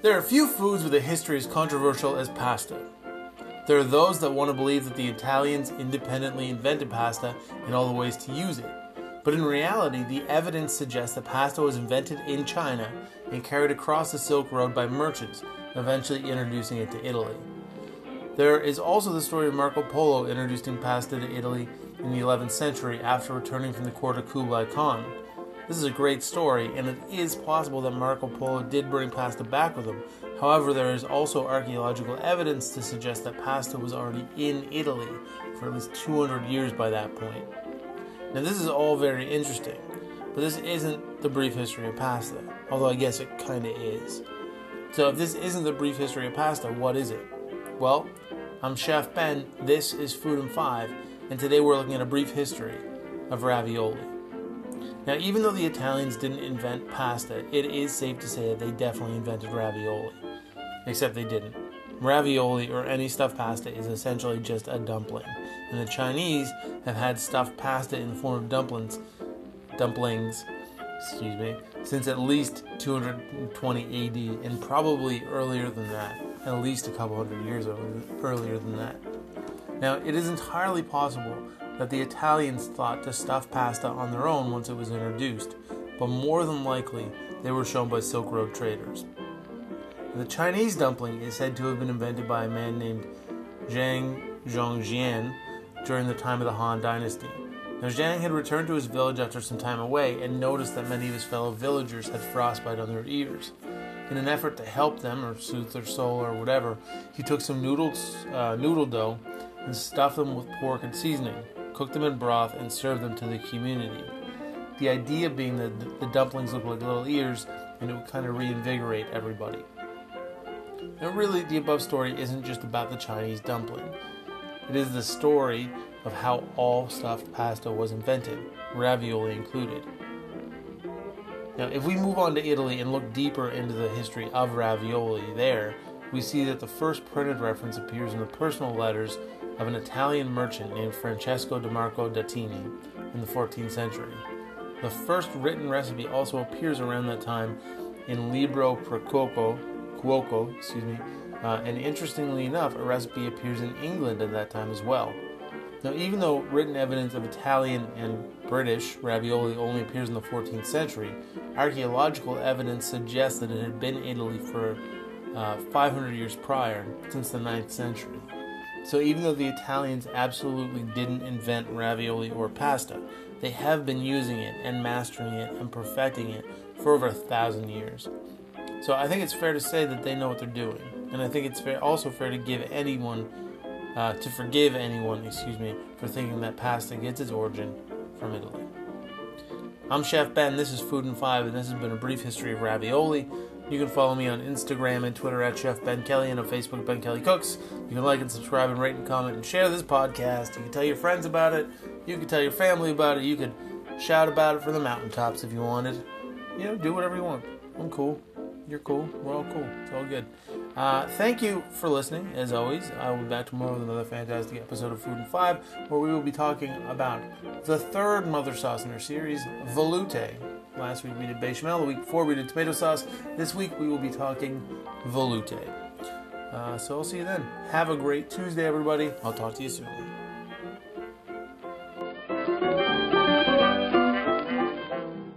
There are few foods with a history as controversial as pasta. There are those that want to believe that the Italians independently invented pasta and all the ways to use it. But in reality, the evidence suggests that pasta was invented in China and carried across the Silk Road by merchants, eventually introducing it to Italy. There is also the story of Marco Polo introducing pasta to Italy in the 11th century after returning from the court of Kublai Khan. This is a great story, and it is possible that Marco Polo did bring pasta back with him. However, there is also archaeological evidence to suggest that pasta was already in Italy for at least 200 years by that point. Now, this is all very interesting, but this isn't the brief history of pasta, although I guess it kind of is. So if this isn't the brief history of pasta, what is it? Well, I'm Chef Ben, this is Food in 5, and today we're looking at a brief history of ravioli. Now, even though the Italians didn't invent pasta, it is safe to say that they definitely invented ravioli. Except they didn't. Ravioli, or any stuffed pasta, is essentially just a dumpling. And the Chinese have had stuffed pasta in the form of dumplings, since at least 220 AD, and probably earlier than that. At least a couple hundred years earlier than that. Now, it is entirely possible that the Italians thought to stuff pasta on their own once it was introduced, but more than likely they were shown by Silk Road traders. The Chinese dumpling is said to have been invented by a man named Zhang Zhongjian during the time of the Han Dynasty. Now, Zhang had returned to his village after some time away and noticed that many of his fellow villagers had frostbite on their ears. In an effort to help them or soothe their soul or whatever, he took some noodle dough and stuffed them with pork and seasoning, cooked them in broth, and served them to the community. The idea being that the dumplings look like little ears and it would kind of reinvigorate everybody. Now, really, the above story isn't just about the Chinese dumpling. It is the story of how all stuffed pasta was invented, ravioli included. Now, if we move on to Italy and look deeper into the history of ravioli there, we see that the first printed reference appears in the personal letters of an Italian merchant named Francesco di Marco Dattini in the 14th century. The first written recipe also appears around that time in Libro per Cuoco, and interestingly enough, a recipe appears in England at that time as well. Now, even though written evidence of Italian and British ravioli only appears in the 14th century, archaeological evidence suggests that it had been in Italy for 500 years prior, since the 9th century. So even though the Italians absolutely didn't invent ravioli or pasta, they have been using it and mastering it and perfecting it for over 1,000 years. So I think it's fair to say that they know what they're doing. And I think it's also fair to forgive anyone, for thinking that pasta gets its origin from Italy. I'm Chef Ben, this is Food in 5, and this has been a brief history of ravioli. You can follow me on Instagram and Twitter at Chef Ben Kelly, and on Facebook, Ben Kelly Cooks. You can like and subscribe and rate and comment and share this podcast. You can tell your friends about it. You can tell your family about it. You could shout about it from the mountaintops if you wanted. Do whatever you want. I'm cool. You're cool. We're all cool. It's all good. Thank you for listening, as always. I will be back tomorrow with another fantastic episode of Food in 5, where we will be talking about the third mother sauce in our series, veloute. Last week we did bechamel. The week before we did tomato sauce. This week we will be talking veloute. So I'll see you then. Have a great Tuesday, everybody. I'll talk to you soon.